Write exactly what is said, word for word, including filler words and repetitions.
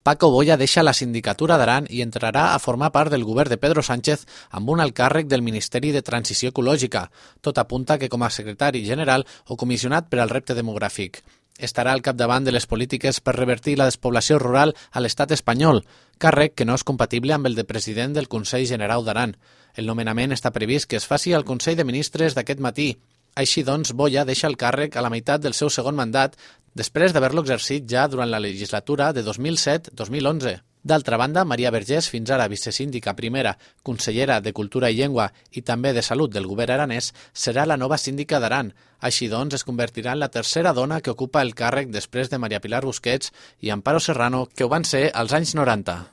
Paco Boya deixa la sindicatura d'Aran i entrarà a formar part del govern de Pedro Sánchez amb un alt càrrec del Ministeri de Transició Ecològica. Tot apunta que com a secretari general o comissionat per al repte demogràfic. Estarà al capdavant de les polítiques per revertir la despoblació rural a l'estat espanyol, càrrec que no és compatible amb el de president del Consell Generau d'Aran. El nomenament està previst que es faci al Consell de Ministres d'aquest matí. Així doncs, Boya deixa el càrrec a la meitat del seu segon mandat, després d'haver-lo exercit ja durant la legislatura de dos mil set dos mil onze. D'altra banda, Maria Vergés, fins ara vicesíndica primera, consellera de Cultura i Llengua i també de Salut del govern aranès, serà la nova síndica d'Aran. Així doncs, es convertirà en la tercera dona que ocupa el càrrec després de Maria Pilar Busquets i Amparo Serrano, que ho van ser als anys noranta.